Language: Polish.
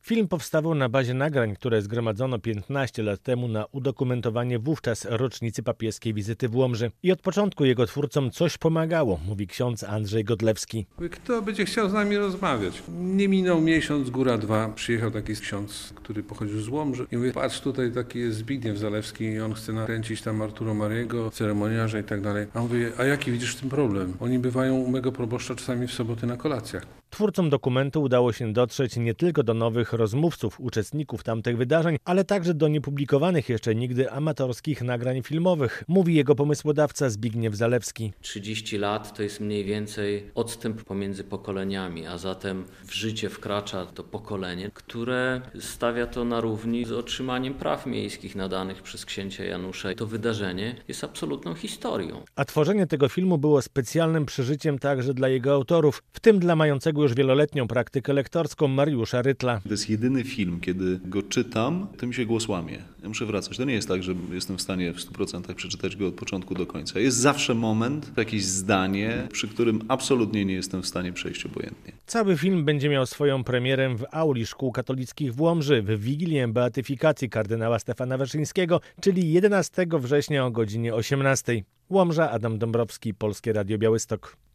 Film powstawał na bazie nagrań, które zgromadzono 15 lat temu na udokumentowanie wówczas rocznicy papieskiej wizyty w Łomży. I od początku jego twórcom coś pomagało, mówi ksiądz Andrzej Godlewski. Kto będzie chciał z nami rozmawiać? Nie minął miesiąc, góra 2, przyjechał taki ksiądz, który pochodził z Łomży i mówi, patrz, tutaj taki jest Zbigniew Zalewski i on chce nakręcić tam Arturo Mariego, ceremoniarza i tak dalej. A mówię, a jaki widzisz w tym problem? Oni bywają u mego proboszcza czasami w soboty na kolacjach. Twórcom dokumentu udało się dotrzeć nie tylko do nowych rozmówców, uczestników tamtych wydarzeń, ale także do niepublikowanych jeszcze nigdy amatorskich nagrań filmowych, mówi jego pomysłodawca Zbigniew Zalewski. 30 lat to jest mniej więcej odstęp pomiędzy pokoleniami, a zatem w życie wkracza to pokolenie, które stawia to na równi z otrzymaniem praw miejskich nadanych przez księcia Janusza. To wydarzenie jest absolutną historią. A tworzenie tego filmu było specjalnym przeżyciem także dla jego autorów, w tym dla mającego już wieloletnią praktykę lektorską Mariusza Rytla. To jest jedyny film, kiedy go czytam, to mi się głos łamie. Ja muszę wracać. To nie jest tak, że jestem w stanie w 100% przeczytać go od początku do końca. Jest zawsze moment, jakieś zdanie, przy którym absolutnie nie jestem w stanie przejść obojętnie. Cały film będzie miał swoją premierę w auli szkół katolickich w Łomży w Wigilię Beatyfikacji kardynała Stefana Wyszyńskiego, czyli 11 września o godzinie 18. Łomża, Adam Dąbrowski, Polskie Radio Białystok.